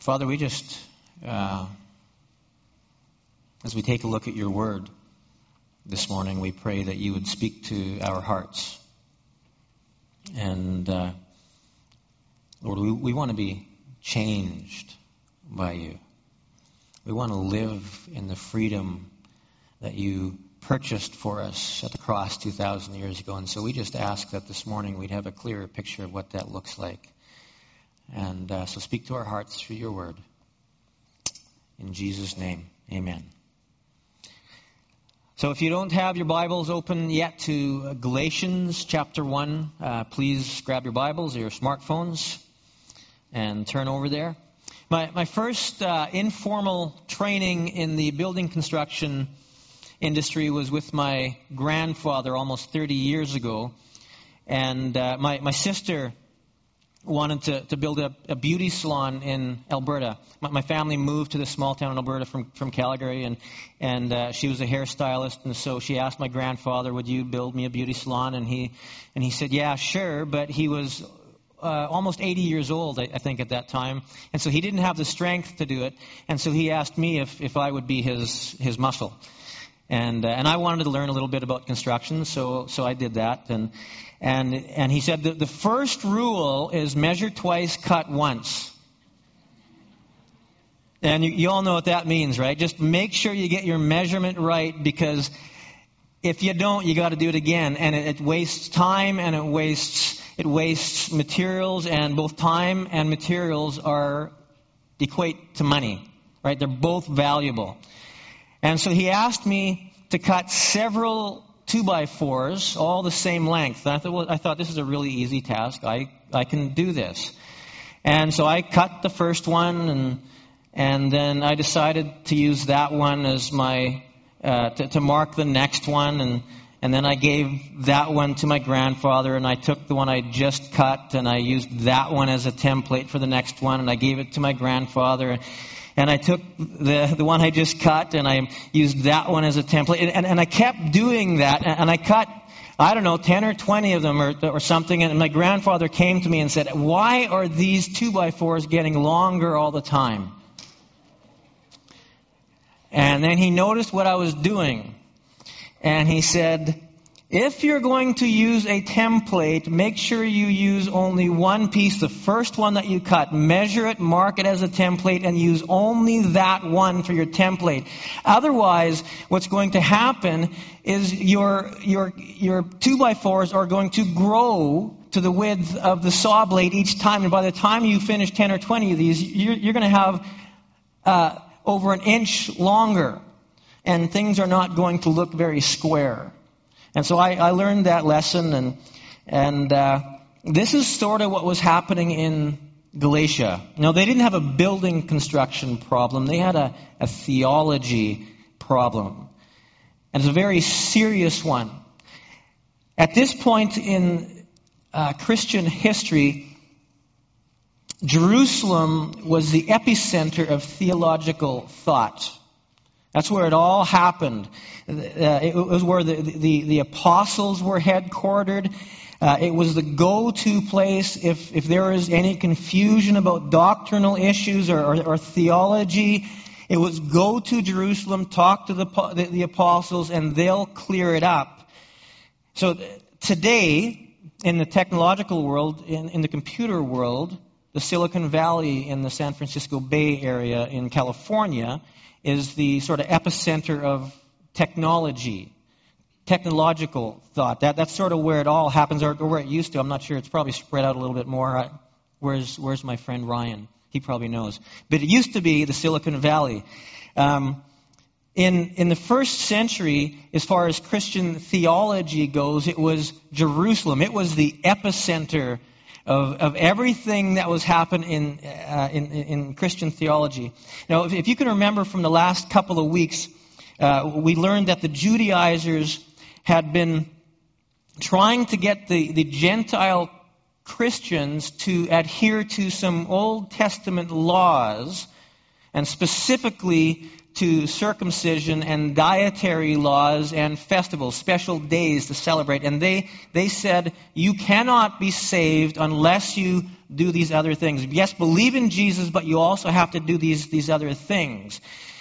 Father, we just, as we take a look at your word this morning, we pray that you would speak to our hearts. And, Lord, we want to be changed by you. We want to live in the freedom that you purchased for us at the cross 2,000 years ago. And so we just ask that this morning we'd have a clearer picture of what that looks like. And so speak to our hearts through your word. In Jesus' name, amen. So if you don't have your Bibles open yet to Galatians chapter 1, please grab your Bibles or your smartphones and turn over there. My first informal training in the building construction industry was with my grandfather almost 30 years ago. And my sister wanted to build a beauty salon in Alberta. My family moved to this small town in Alberta from Calgary, and she was a hairstylist, and so she asked my grandfather, "Would you build me a beauty salon?" And he said, "Yeah, sure," but he was almost 80 years old, I think, at that time, and so he didn't have the strength to do it, and so he asked me if I would be his muscle. And I wanted to learn a little bit about construction, so I did that. And he said the first rule is measure twice, cut once. And you all know what that means, right? Just make sure you get your measurement right, because if you don't, you got to do it again. And it wastes time, and it wastes materials, and both time and materials equate to money, right? They're both valuable. And so he asked me to cut several 2x4s, all the same length. And I thought this is a really easy task. I can do this. And so I cut the first one, and then I decided to use that one as my to mark the next one, and then I gave that one to my grandfather, and I took the one I just cut, and I used that one as a template for the next one, and I gave it to my grandfather. And I took the one I just cut, and I used that one as a template. And I kept doing that. And I cut, 10 or 20 of them or something. And my grandfather came to me and said, "Why are these 2x4s getting longer all the time?" And then he noticed what I was doing. And he said, "If you're going to use a template, make sure you use only one piece, the first one that you cut. Measure it, mark it as a template, and use only that one for your template. Otherwise, what's going to happen is your 2x4s are going to grow to the width of the saw blade each time. And by the time you finish 10 or 20 of these, you're going to have over an inch longer. And things are not going to look very square." And so I learned that lesson, and this is sort of what was happening in Galatia. Now, they didn't have a building construction problem. They had a theology problem. And it's a very serious one. At this point in Christian history, Jerusalem was the epicenter of theological thought. That's where it all happened. It was where the apostles were headquartered. It was the go-to place if there was any confusion about doctrinal issues or theology. It was go to Jerusalem, talk to the apostles, and they'll clear it up. So today, in the technological world, in the computer world, the Silicon Valley in the San Francisco Bay Area in California is the sort of epicenter of technology, technological thought. That's sort of where it all happens, or where it used to. I'm not sure. It's probably spread out a little bit more. Where's my friend Ryan? He probably knows. But it used to be the Silicon Valley. In the first century, as far as Christian theology goes, it was Jerusalem. It was the epicenter of everything that was happening in Christian theology. Now, if you can remember from the last couple of weeks, we learned that the Judaizers had been trying to get the Gentile Christians to adhere to some Old Testament laws, and specifically to circumcision and dietary laws and festivals, special days to celebrate. And they said, you cannot be saved unless you do these other things. Yes, believe in Jesus, but you also have to do these other things.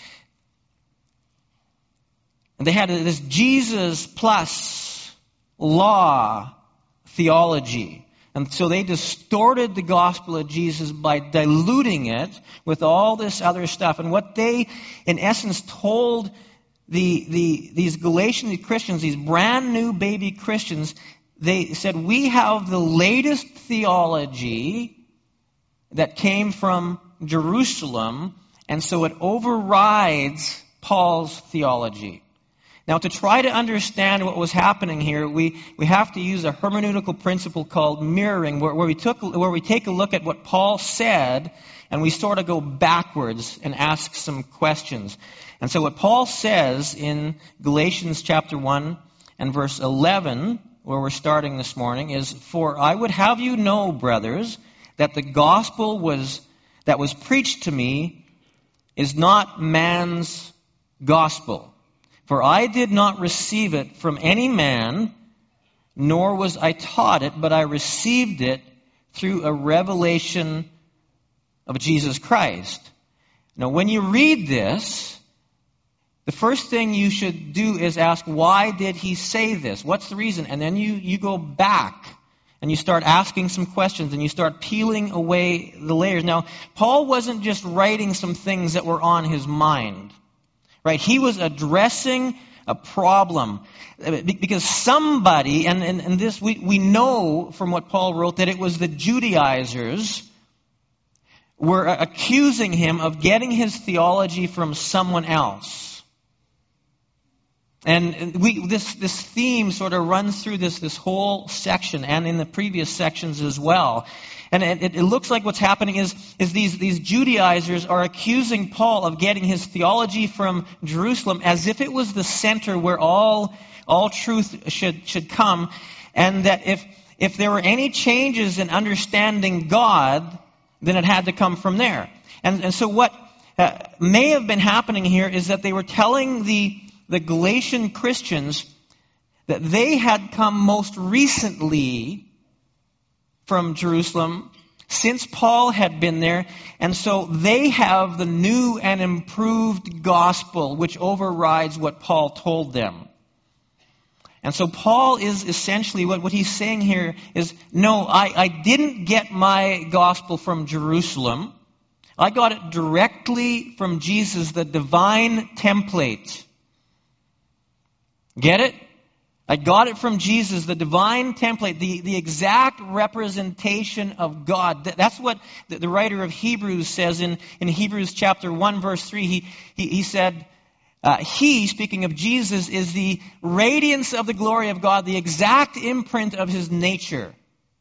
And they had this Jesus plus law theology. And so they distorted the gospel of Jesus by diluting it with all this other stuff. And what they, in essence, told these Galatian Christians, these brand new baby Christians, they said, we have the latest theology that came from Jerusalem, and so it overrides Paul's theology. Now, to try to understand what was happening here, we have to use a hermeneutical principle called mirroring, where we take a look at what Paul said, and we sort of go backwards and ask some questions. And so what Paul says in Galatians chapter 1 and verse 11, where we're starting this morning, is, "For I would have you know, brothers, that the gospel that was preached to me is not man's gospel. For I did not receive it from any man, nor was I taught it, but I received it through a revelation of Jesus Christ." Now, when you read this, the first thing you should do is ask, why did he say this? What's the reason? And then you go back and you start asking some questions and you start peeling away the layers. Now, Paul wasn't just writing some things that were on his mind. Right? He was addressing a problem. Because somebody, and this we know from what Paul wrote, that it was the Judaizers were accusing him of getting his theology from someone else. And this theme sort of runs through this whole section and in the previous sections as well. And it looks like what's happening is these Judaizers are accusing Paul of getting his theology from Jerusalem as if it was the center where all truth should come, and that if there were any changes in understanding God, then it had to come from there. And so what may have been happening here is that they were telling the Galatian Christians that they had come most recently from Jerusalem since Paul had been there, and so they have the new and improved gospel which overrides what Paul told them. And so Paul is essentially, what he's saying here is, no, I didn't get my gospel from Jerusalem. I got it directly from Jesus, the divine template. Get it? I got it from Jesus, the divine template, the exact representation of God. That's what the writer of Hebrews says in Hebrews chapter 1, verse 3. He said, he, speaking of Jesus, is the radiance of the glory of God, the exact imprint of his nature.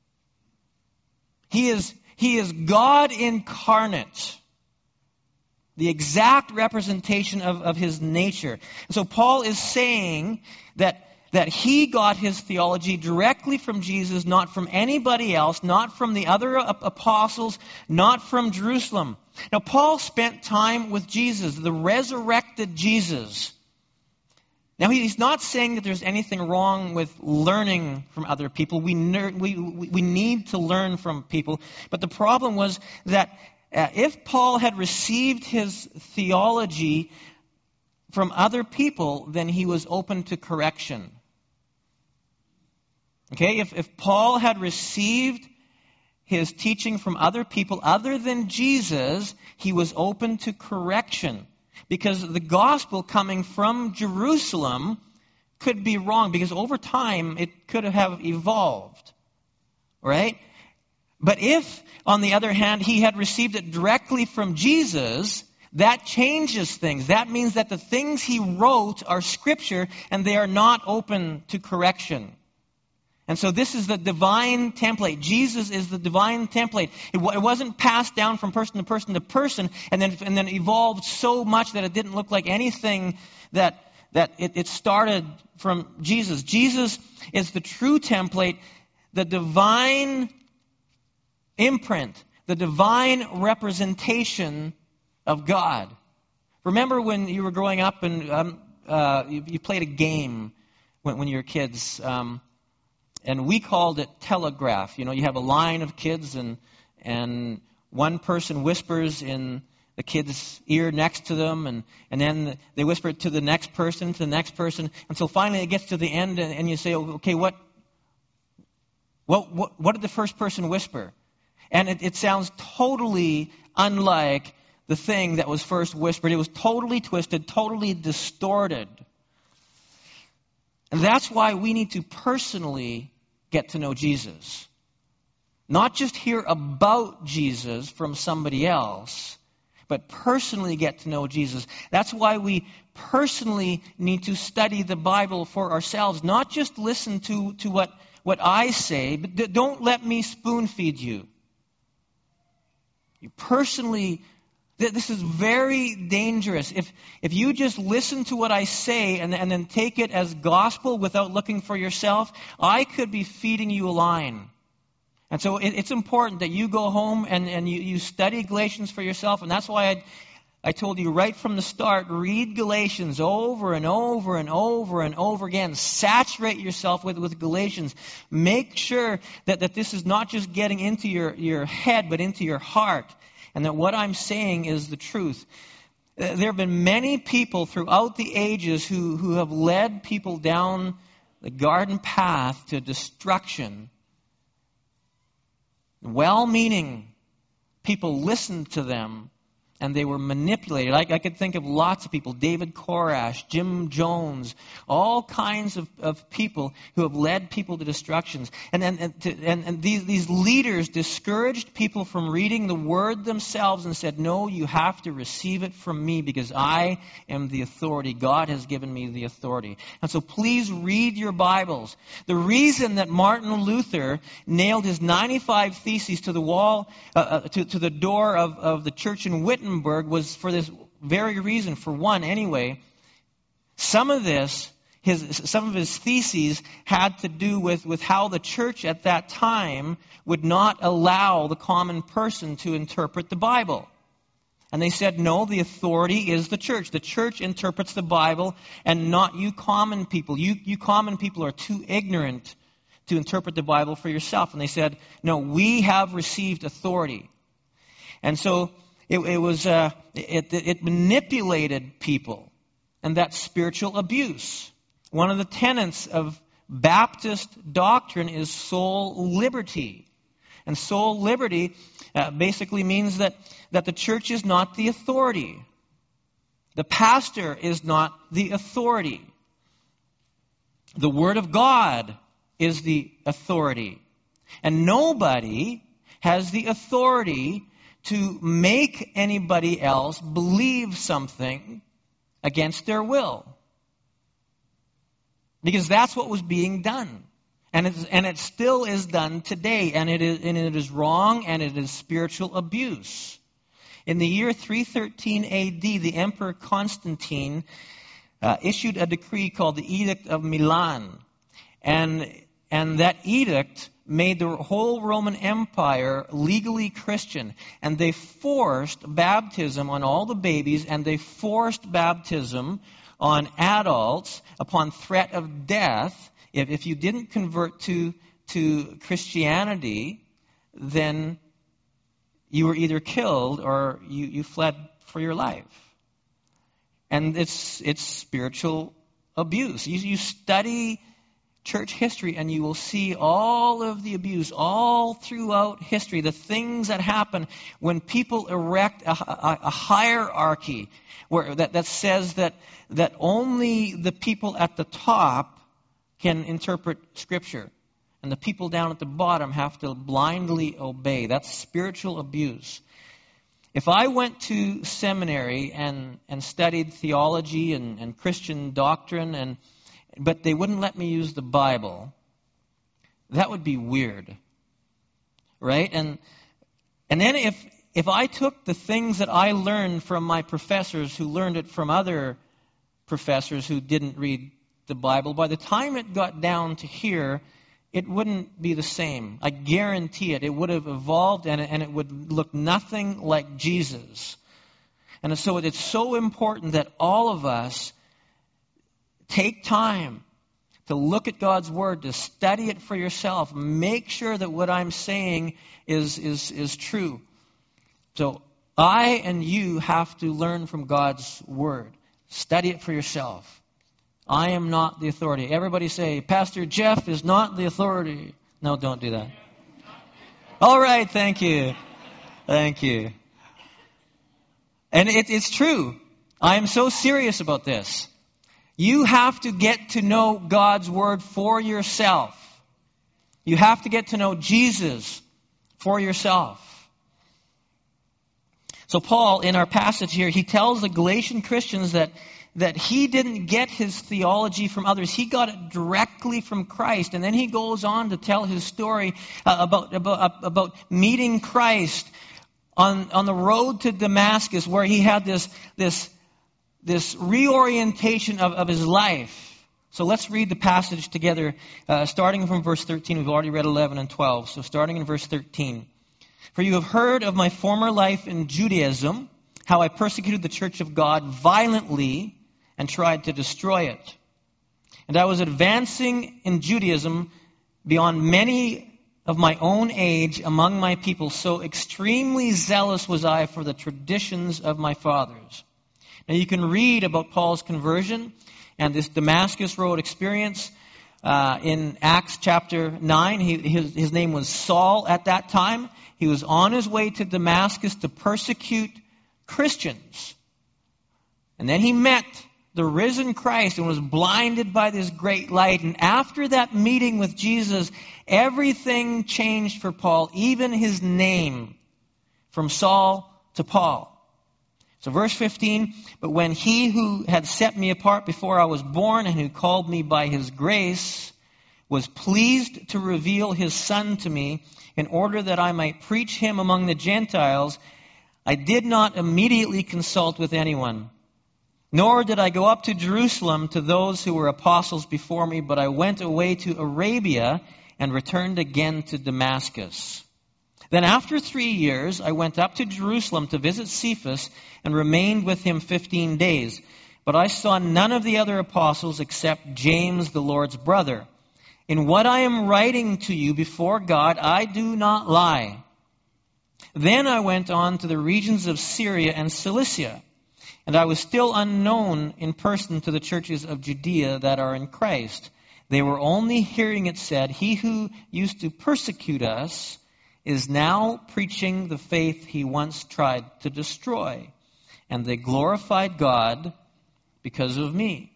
He is God incarnate, the exact representation of his nature. And so Paul is saying that he got his theology directly from Jesus, not from anybody else, not from the other apostles, not from Jerusalem. Now, Paul spent time with Jesus, the resurrected Jesus. Now, he's not saying that there's anything wrong with learning from other people. We need to learn from people. But the problem was that if Paul had received his theology from other people, then he was open to correction. Okay, if Paul had received his teaching from other people other than Jesus, he was open to correction. Because the gospel coming from Jerusalem could be wrong, because over time it could have evolved. Right? But if, on the other hand, he had received it directly from Jesus, that changes things. That means that the things he wrote are scripture and they are not open to correction. And so this is the divine template. Jesus is the divine template. It wasn't passed down from person to person to person and then evolved so much that it didn't look like anything that it started from Jesus. Jesus is the true template, the divine imprint, the divine representation of God. Remember when you were growing up and you played a game when you were kids, and we called it telegraph. You know, you have a line of kids and and one person whispers in the kid's ear next to them, and then they whisper it to the next person, until finally it gets to the end, and you say, okay, what did the first person whisper? And it sounds totally unlike the thing that was first whispered. It was totally twisted, totally distorted. And that's why we need to personally get to know Jesus. Not just hear about Jesus from somebody else, but personally get to know Jesus. That's why we personally need to study the Bible for ourselves. Not just listen to what I say, but don't let me spoon feed you. You personally, this is very dangerous. If you just listen to what I say and then take it as gospel without looking for yourself, I could be feeding you a line. And so it's important that you go home and you study Galatians for yourself. And that's why I told you right from the start, read Galatians over and over and over and over again. Saturate yourself with Galatians. Make sure that this is not just getting into your head, but into your heart. And that what I'm saying is the truth. There have been many people throughout the ages who have led people down the garden path to destruction. Well-meaning people listened to them, and they were manipulated. I could think of lots of people, David Koresh, Jim Jones, all kinds of people who have led people to destructions. And these leaders discouraged people from reading the Word themselves and said, no, you have to receive it from me because I am the authority. God has given me the authority. And so please read your Bibles. The reason that Martin Luther nailed his 95 Theses to the wall, to the door of the church in Wittenberg, was for this very reason. For one, anyway, some of his theses had to do with how the church at that time would not allow the common person to interpret the Bible. And they said, no, the authority is the church. The church interprets the Bible and not you common people. You common people are too ignorant to interpret the Bible for yourself. And they said, no, we have received authority. And so it manipulated people, and that's spiritual abuse. One of the tenets of Baptist doctrine is soul liberty. And soul liberty basically means that the church is not the authority. The pastor is not the authority. The Word of God is the authority. And nobody has the authority to make anybody else believe something against their will. Because that's what was being done. And it still is done today. And it is wrong, and it is spiritual abuse. In the year 313 AD, the Emperor Constantine issued a decree called the Edict of Milan. And that edict made the whole Roman Empire legally Christian. And they forced baptism on all the babies, and they forced baptism on adults upon threat of death. If you didn't convert to Christianity, then you were either killed or you fled for your life. And it's spiritual abuse. You study church history, and you will see all of the abuse all throughout history, the things that happen when people erect a hierarchy that says that only the people at the top can interpret Scripture, and the people down at the bottom have to blindly obey. That's spiritual abuse. If I went to seminary and studied theology and Christian doctrine but they wouldn't let me use the Bible, that would be weird, right? And then if I took the things that I learned from my professors who learned it from other professors who didn't read the Bible, by the time it got down to here, it wouldn't be the same. I guarantee it. It would have evolved, and it would look nothing like Jesus. And so it's so important that all of us take time to look at God's Word, to study it for yourself. Make sure that what I'm saying is true. So I and you have to learn from God's Word. Study it for yourself. I am not the authority. Everybody say, Pastor Jeff is not the authority. No, don't do that. All right, thank you. Thank you. And it's true. I am so serious about this. You have to get to know God's Word for yourself. You have to get to know Jesus for yourself. So Paul, in our passage here, he tells the Galatian Christians that he didn't get his theology from others. He got it directly from Christ. And then he goes on to tell his story about meeting Christ on the road to Damascus, where he had this reorientation of his life. So let's read the passage together, starting from verse 13. We've already read 11 and 12. So starting in verse 13. For you have heard of my former life in Judaism, how I persecuted the church of God violently and tried to destroy it. And I was advancing in Judaism beyond many of my own age among my people. So extremely zealous was I for the traditions of my fathers. Now you can read about Paul's conversion and this Damascus Road experience in Acts chapter 9. His name was Saul at that time. He was on his way to Damascus to persecute Christians. And then he met the risen Christ and was blinded by this great light. And after that meeting with Jesus, everything changed for Paul, even his name, from Saul to Paul. So verse 15, but when he who had set me apart before I was born and who called me by his grace was pleased to reveal his Son to me in order that I might preach him among the Gentiles, I did not immediately consult with anyone. Nor did I go up to Jerusalem to those who were apostles before me, but I went away to Arabia and returned again to Damascus. Then after 3 years, I went up to Jerusalem to visit Cephas and remained with him 15 days. But I saw none of the other apostles except James, the Lord's brother. In what I am writing to you before God, I do not lie. Then I went on to the regions of Syria and Cilicia, and I was still unknown in person to the churches of Judea that are in Christ. They were only hearing it said, he who used to persecute us is now preaching the faith he once tried to destroy. And they glorified God because of me.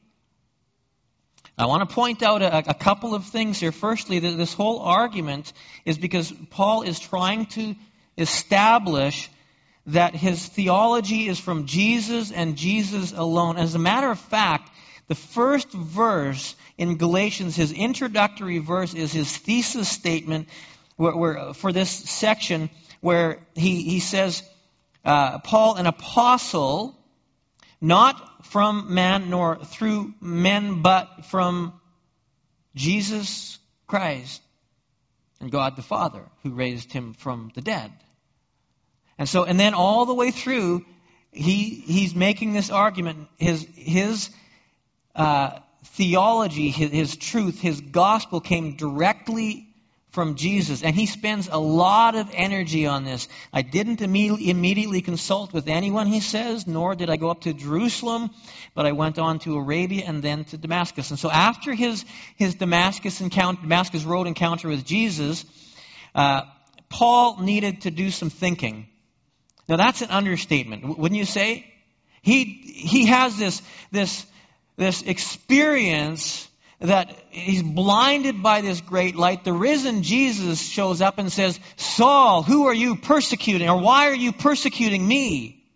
I want to point out a couple of things here. Firstly, this whole argument is because Paul is trying to establish that his theology is from Jesus and Jesus alone. As a matter of fact, the first verse in Galatians, his introductory verse, is his thesis statement for this section, where he says, Paul, an apostle, not from man nor through men, but from Jesus Christ and God the Father, who raised him from the dead. And then all the way through, he's making this argument. His theology, his truth, his gospel came directly from Jesus. And he spends a lot of energy on this. I didn't immediately consult with anyone, he says, nor did I go up to Jerusalem, but I went on to Arabia and then to Damascus. And so after his Damascus Road encounter with Jesus, Paul needed to do some thinking. Now that's an understatement, wouldn't you say? He has this experience that he's blinded by this great light. The risen Jesus shows up and says, Saul, who are you persecuting? Or why are you persecuting me?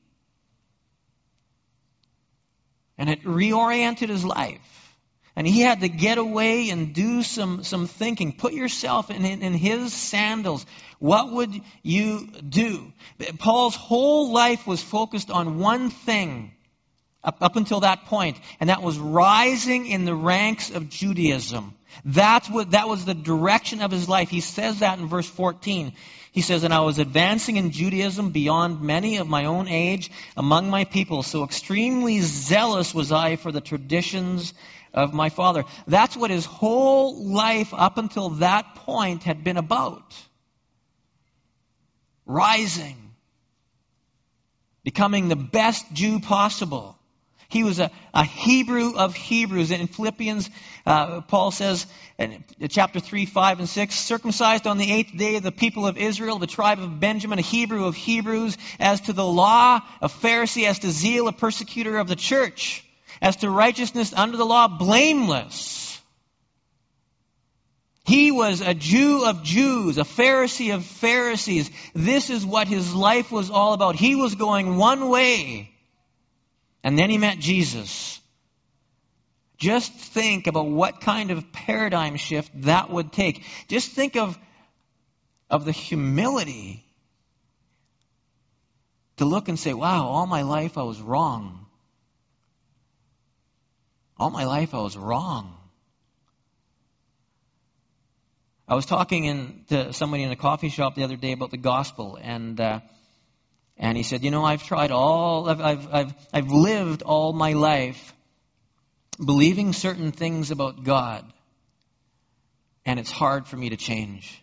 And it reoriented his life. And he had to get away and do some thinking. Put yourself in his sandals. What would you do? Paul's whole life was focused on one thing up until that point, and that was rising in the ranks of Judaism. That was the direction of his life. He says that in verse 14. He says, and I was advancing in Judaism beyond many of my own age among my people. So extremely zealous was I for the traditions of my Father. That's what his whole life up until that point had been about. Rising. Becoming the best Jew possible. He was a Hebrew of Hebrews. In Philippians, Paul says in chapter 3, 5, and 6, circumcised on the 8th day of the people of Israel, the tribe of Benjamin, a Hebrew of Hebrews, as to the law, a Pharisee, as to zeal, a persecutor of the church, as to righteousness under the law, blameless. He was a Jew of Jews, a Pharisee of Pharisees. This is what his life was all about. He was going one way. And then he met Jesus. Just think about what kind of paradigm shift that would take. Just think of the humility to look and say, wow, all my life I was wrong. All my life I was wrong. I was talking to somebody in a coffee shop the other day about the gospel, and he said, I've lived all my life believing certain things about God, and it's hard for me to change.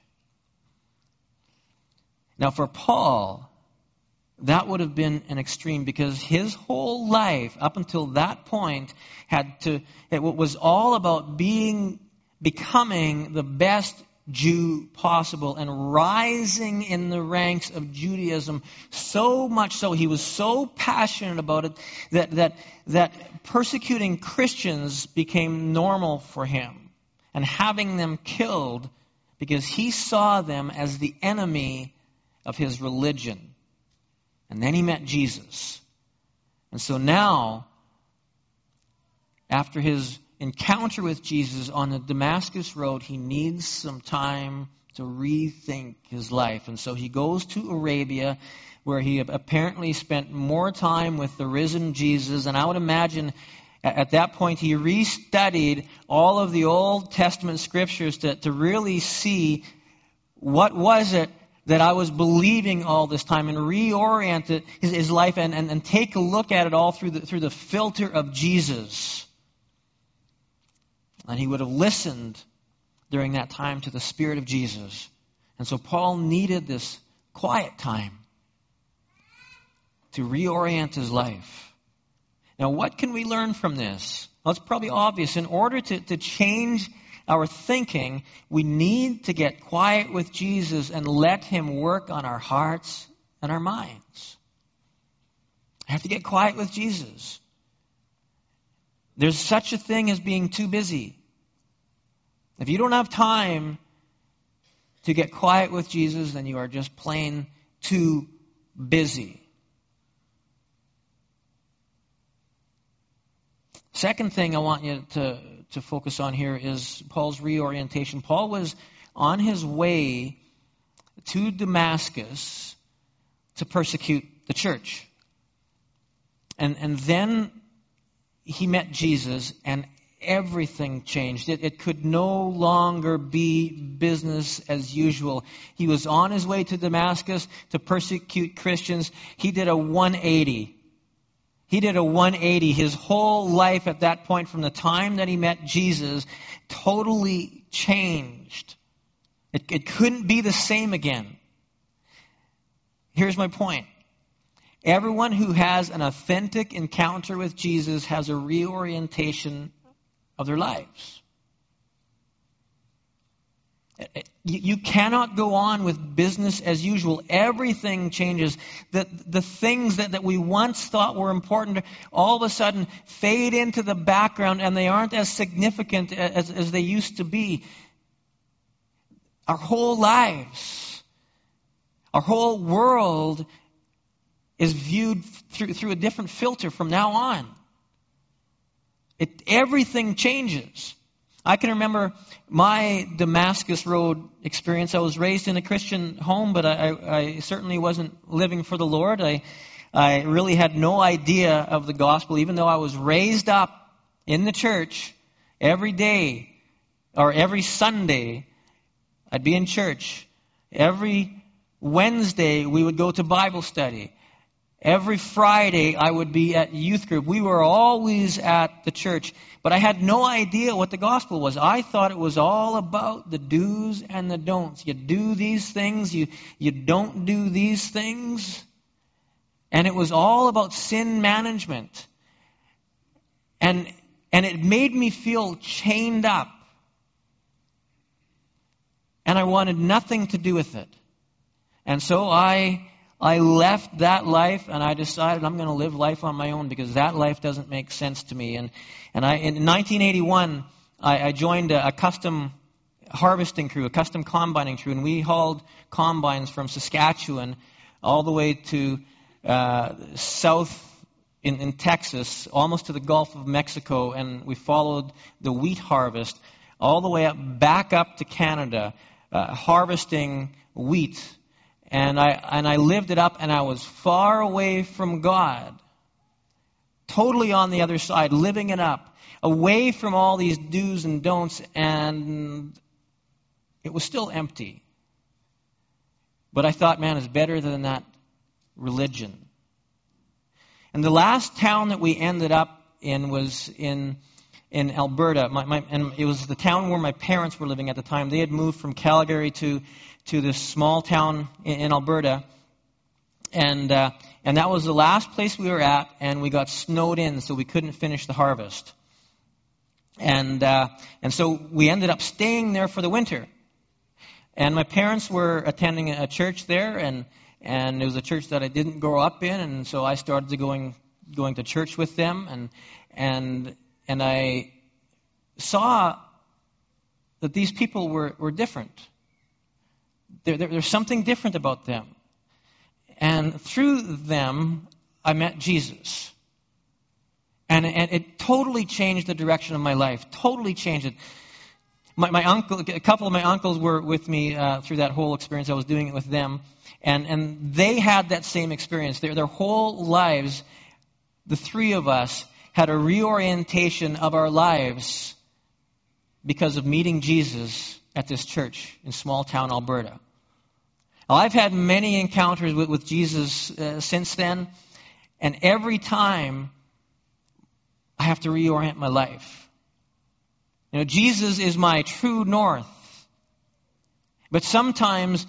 Now, for Paul, that would have been an extreme, because his whole life up until that point it was all about becoming the best Jew possible and rising in the ranks of Judaism, so much so he was so passionate about it that persecuting Christians became normal for him, and having them killed because he saw them as the enemy of his religion. And then he met Jesus. And so now, after his encounter with Jesus on the Damascus Road, he needs some time to rethink his life. And so he goes to Arabia, where he apparently spent more time with the risen Jesus. And I would imagine at that point he restudied all of the Old Testament scriptures to really see what was it that I was believing all this time, and reorient his life and take a look at it all through the filter of Jesus. And he would have listened during that time to the Spirit of Jesus. And so Paul needed this quiet time to reorient his life. Now, what can we learn from this? Well, it's probably obvious. In order to change our thinking, we need to get quiet with Jesus and let him work on our hearts and our minds. I have to get quiet with Jesus. There's such a thing as being too busy. If you don't have time to get quiet with Jesus, then you are just plain too busy. Second thing I want you to focus on here is Paul's reorientation. Paul was on his way to Damascus to persecute the church. And then he met Jesus, and everything changed. It could no longer be business as usual. He was on his way to Damascus to persecute Christians. He did a 180. He did a 180. His whole life at that point, from the time that he met Jesus, totally changed. It couldn't be the same again. Here's my point. Everyone who has an authentic encounter with Jesus has a reorientation of their lives. You cannot go on with business as usual. Everything changes. The things that we once thought were important all of a sudden fade into the background, and they aren't as significant as they used to be. Our whole lives, our whole world is viewed through a different filter from now on. Everything changes. I can remember my Damascus Road experience. I was raised in a Christian home, but I certainly wasn't living for the Lord. I really had no idea of the gospel, even though I was raised up in the church every day or every Sunday. I'd be in church. Every Wednesday we would go to Bible study. Every Friday, I would be at youth group. We were always at the church, but I had no idea what the gospel was. I thought it was all about the do's and the don'ts. You do these things, you don't do these things. And it was all about sin management. And it made me feel chained up. And I wanted nothing to do with it. And so I left that life, and I decided I'm going to live life on my own because that life doesn't make sense to me. And in 1981, I joined a custom harvesting crew, a custom combining crew, and we hauled combines from Saskatchewan all the way to south in Texas, almost to the Gulf of Mexico, and we followed the wheat harvest all the way back up to Canada, harvesting wheat. And I lived it up, and I was far away from God, totally on the other side, living it up, away from all these do's and don'ts, and it was still empty. But I thought, man, it's better than that religion. And the last town that we ended up in was in Alberta. And it was the town where my parents were living at the time. They had moved from Calgary to this small town in Alberta. And that was the last place we were at, and we got snowed in, so we couldn't finish the harvest. And so we ended up staying there for the winter. And my parents were attending a church there, and it was a church that I didn't grow up in, and so I started going to church with them, and I saw that these people were different. There's something different about them. And through them, I met Jesus. And it totally changed the direction of my life, totally changed it. My uncle, a couple of my uncles were with me through that whole experience. I was doing it with them. And they had that same experience. Their whole lives, the three of us, had a reorientation of our lives because of meeting Jesus at this church in small town Alberta. Now, I've had many encounters with Jesus since then, and every time I have to reorient my life. You know, Jesus is my true north. But sometimes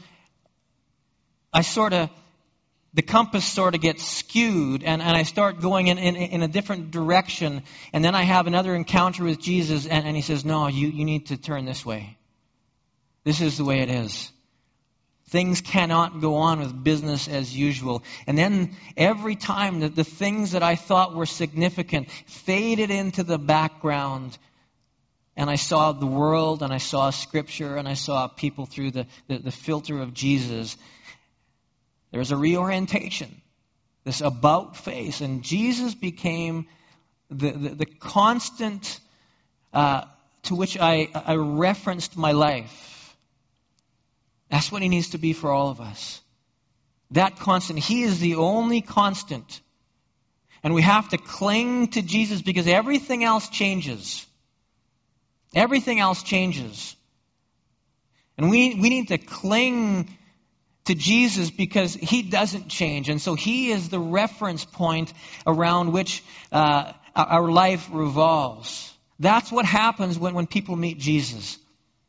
the compass sort of gets skewed, and I start going in a different direction, and then I have another encounter with Jesus, and he says, no, you need to turn this way. This is the way it is. Things cannot go on with business as usual. And then every time the things that I thought were significant faded into the background, and I saw the world, and I saw Scripture, and I saw people through the filter of Jesus. There was a reorientation, this about face, and Jesus became the constant to which I referenced my life. That's what he needs to be for all of us. That constant. He is the only constant. And we have to cling to Jesus because everything else changes. Everything else changes. And we need to cling to Jesus because he doesn't change. And so he is the reference point around which our life revolves. That's what happens when people meet Jesus.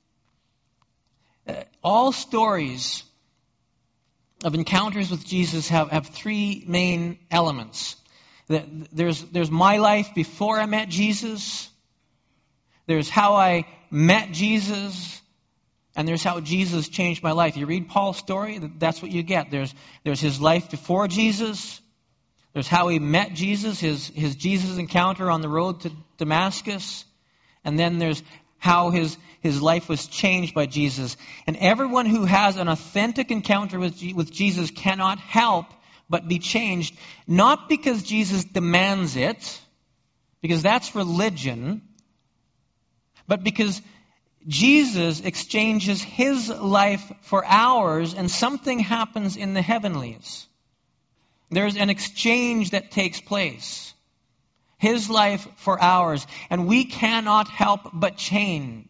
All stories of encounters with Jesus have three main elements. There's my life before I met Jesus. There's how I met Jesus. And there's how Jesus changed my life. You read Paul's story, that's what you get. There's his life before Jesus. There's how he met Jesus, his Jesus encounter on the road to Damascus. And then there's how his life was changed by Jesus. And everyone who has an authentic encounter with Jesus cannot help but be changed, not because Jesus demands it, because that's religion, but because Jesus exchanges his life for ours, and something happens in the heavenlies. There's an exchange that takes place. His life for ours. And we cannot help but change.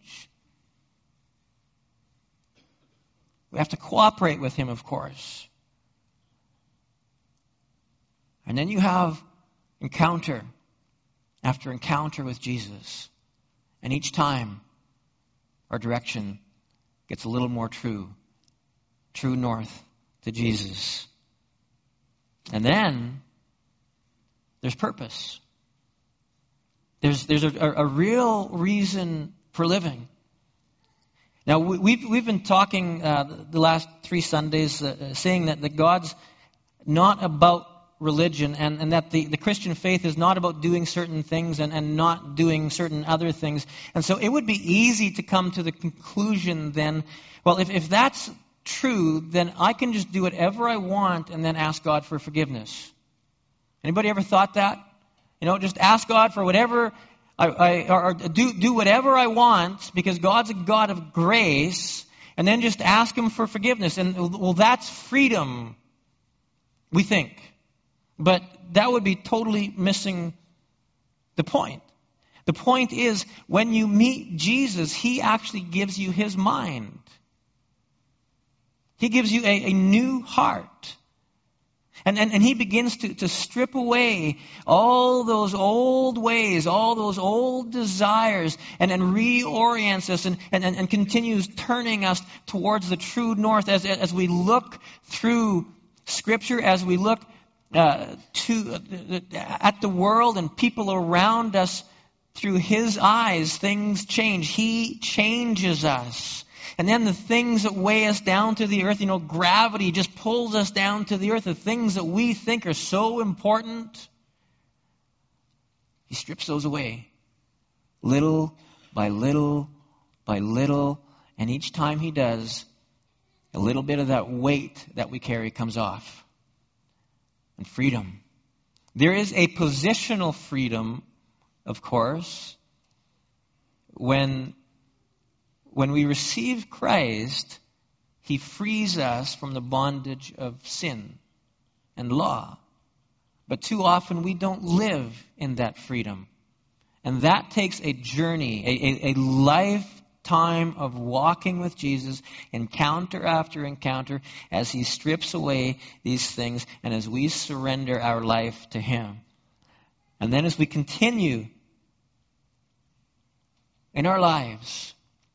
We have to cooperate with him, of course. And then you have encounter after encounter with Jesus. And each time, our direction gets a little more true north to Jesus. And then there's purpose. There's a real reason for living. Now, we've been talking the last 3 Sundays, saying that God's not about religion, and that the Christian faith is not about doing certain things and not doing certain other things. And so it would be easy to come to the conclusion then, well, if that's true, then I can just do whatever I want and then ask God for forgiveness. Anybody ever thought that? Just ask God for whatever, or do whatever I want because God's a God of grace, and then just ask Him for forgiveness. And, well, that's freedom, we think. But that would be totally missing the point. The point is, when you meet Jesus, He actually gives you His mind. He gives you a new heart. And He begins to strip away all those old ways, all those old desires, and reorients us and continues turning us towards the true north as we look through Scripture, as we look at the world and people around us through His eyes. Things change. He changes us. And then the things that weigh us down to the earth, gravity just pulls us down to the earth. The things that we think are so important, He strips those away. Little by little by little. And each time He does, a little bit of that weight that we carry comes off. And freedom. There is a positional freedom, of course, when we receive Christ, He frees us from the bondage of sin and law. But too often we don't live in that freedom. And that takes a journey, a lifetime of walking with Jesus, encounter after encounter, as He strips away these things and as we surrender our life to Him. And then as we continue in our lives,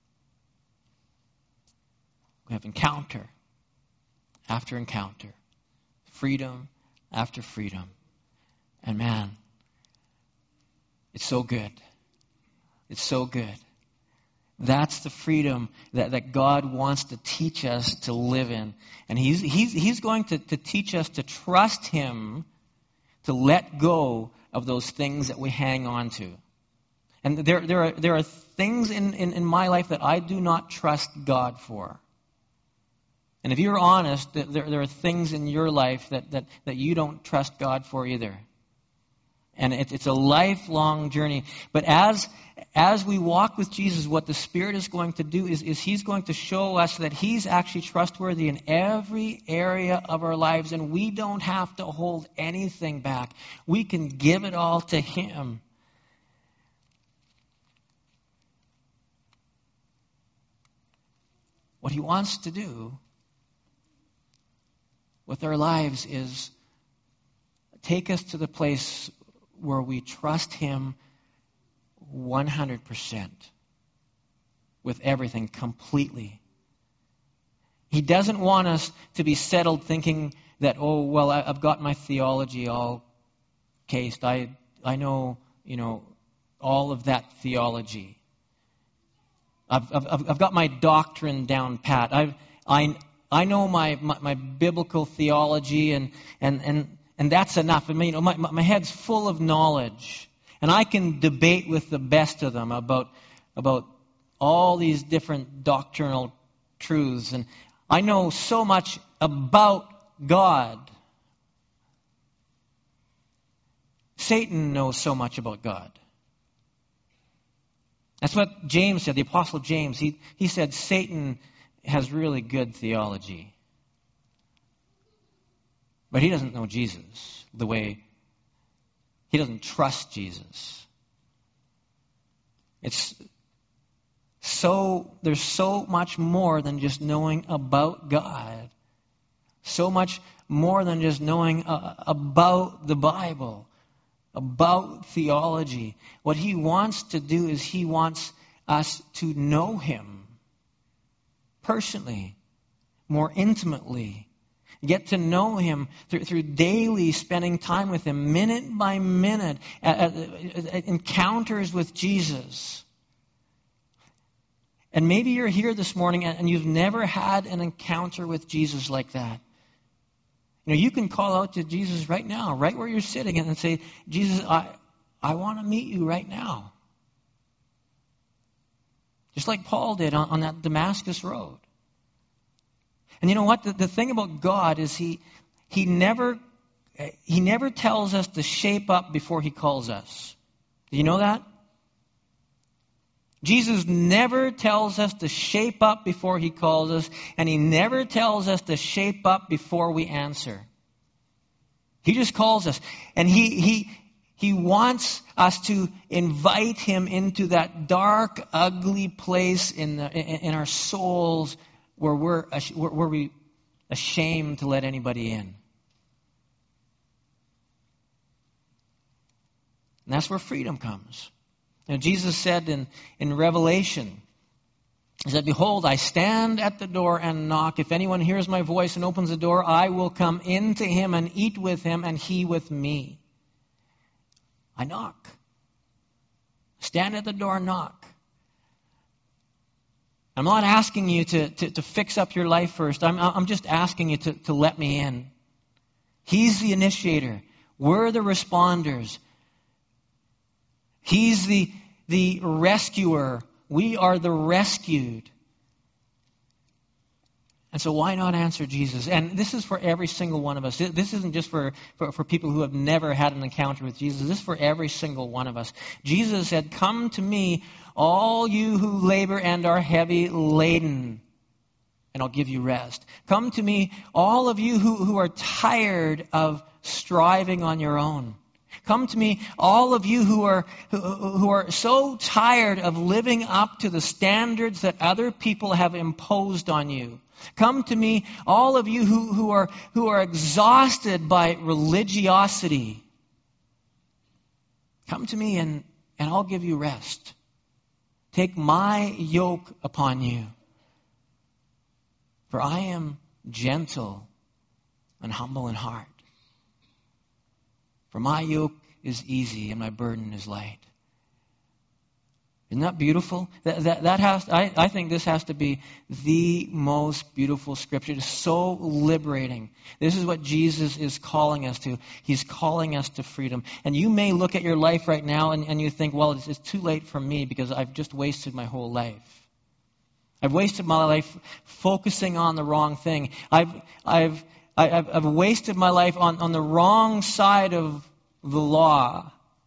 we have encounter after encounter, freedom after freedom. And man, it's so good. It's so good. That's the freedom that God wants to teach us to live in. And He's going to teach us to trust Him, to let go of those things that we hang on to. And there are things in my life that I do not trust God for. And if you're honest, there are things in your life that you don't trust God for either. And it's a lifelong journey. But as we walk with Jesus, what the Spirit is going to do is He's going to show us that He's actually trustworthy in every area of our lives. And we don't have to hold anything back. We can give it all to Him. What He wants to do with our lives is take us to the place where we trust Him 100% with everything completely. He doesn't want us to be settled thinking that, oh, well, I've got my theology all cased. I know, all of that theology. I've got my doctrine down pat. I know my biblical theology, and that's enough. I mean, my head's full of knowledge, and I can debate with the best of them about all these different doctrinal truths, and I know so much about God. Satan knows so much about God. That's what James said, the Apostle James. He said Satan has really good theology. But he doesn't know Jesus the way, he doesn't trust Jesus. There's so much more than just knowing about God. So much more than just knowing about the Bible, about theology. What he wants to do is he wants us to know him personally, more intimately. Get to know him through daily spending time with him, minute by minute, encounters with Jesus. And maybe you're here this morning and you've never had an encounter with Jesus like that. You can call out to Jesus right now, right where you're sitting, and say, Jesus, I want to meet you right now. Just like Paul did on that Damascus road. And you know what? The thing about God is he never tells us to shape up before he calls us. Do you know that? Jesus never tells us to shape up before he calls us, and he never tells us to shape up before we answer. He just calls us. And he wants us to invite him into that dark, ugly place in our souls where we're ashamed to let anybody in. And that's where freedom comes. Jesus said in Revelation, he said, "Behold, I stand at the door and knock. If anyone hears my voice and opens the door, I will come into him and eat with him and he with me." I knock. Stand at the door and knock. I'm not asking you to fix up your life first. I'm just asking you to let me in. He's the initiator. We're the responders. He's the rescuer. We are the rescued. And so why not answer Jesus? And this is for every single one of us. This isn't just for people who have never had an encounter with Jesus. This is for every single one of us. Jesus said, "Come to me, all you who labor and are heavy laden, and I'll give you rest. Come to me, all of you who are tired of striving on your own. Come to me, all of you who are so tired of living up to the standards that other people have imposed on you. Come to me, all of you who are exhausted by religiosity. Come to me and I'll give you rest. Take my yoke upon you. For I am gentle and humble in heart. For my yoke is easy and my burden is light." Isn't that beautiful? I think this has to be the most beautiful scripture. It's so liberating. This is what Jesus is calling us to. He's calling us to freedom. And you may look at your life right now and you think, well, it's too late for me because I've just wasted my whole life. I've wasted my life focusing on the wrong thing. I've wasted my life on the wrong side of the law.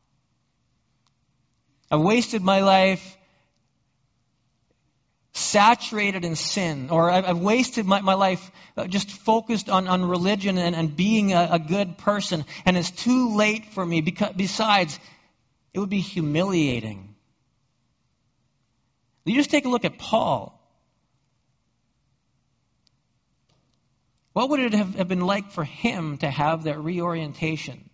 I've wasted my life saturated in sin. Or I've wasted my life just focused on religion and being a good person. And it's too late for me. Besides, it would be humiliating. You just take a look at Paul. What would it have been like for him to have that reorientation?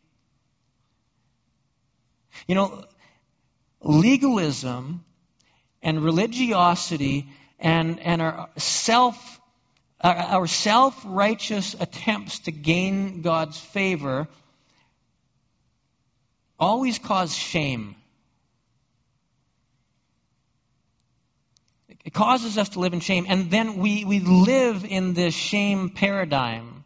Legalism and religiosity and our self-righteous attempts to gain God's favor always cause shame. It causes us to live in shame. And then we live in this shame paradigm.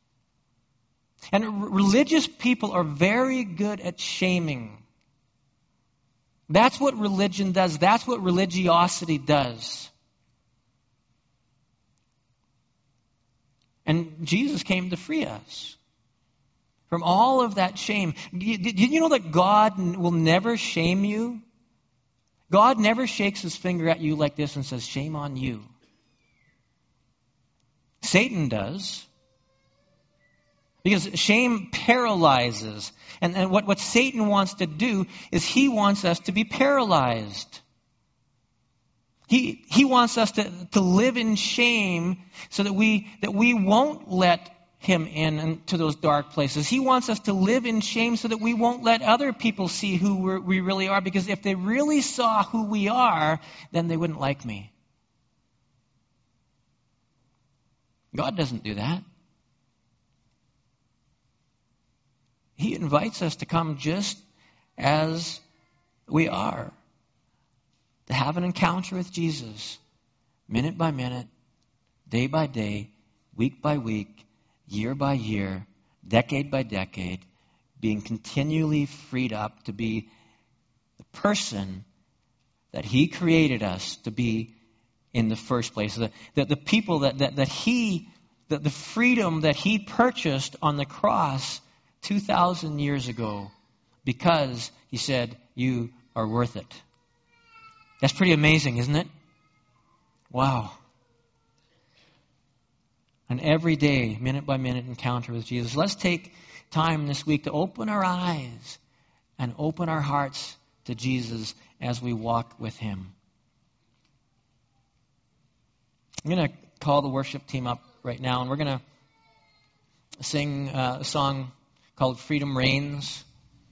And religious people are very good at shaming. That's what religion does. That's what religiosity does. And Jesus came to free us from all of that shame. Did you know that God will never shame you? God never shakes his finger at you like this and says, "Shame on you." Satan does. Because shame paralyzes. And what Satan wants to do is he wants us to be paralyzed. He wants us to live in shame so that we won't let him into those dark places. He wants us to live in shame so that we won't let other people see who we really are, because if they really saw who we are, then they wouldn't like me. God doesn't do that. He invites us to come just as we are, to have an encounter with Jesus, minute by minute, day by day, week by week, year by year, decade by decade, being continually freed up to be the person that He created us to be in the first place. The people that He, the freedom that He purchased on the cross 2,000 years ago, because He said, you are worth it. That's pretty amazing, isn't it? Wow. An everyday, minute by minute encounter with Jesus. Let's take time this week to open our eyes and open our hearts to Jesus as we walk with Him. I'm going to call the worship team up right now, and we're going to sing a song called Freedom Reigns.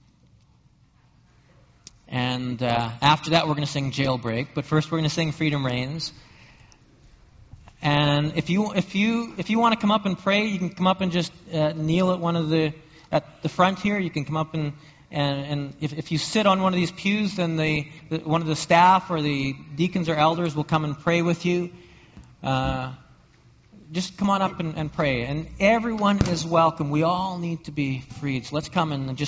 And after that, we're going to sing Jailbreak. But first, we're going to sing Freedom Reigns. And if you want to come up and pray, you can come up and just kneel at the front here. You can come up and if you sit on one of these pews, then one of the staff or the deacons or elders will come and pray with you. Just come on up and pray. And everyone is welcome. We all need to be freed. So let's come and just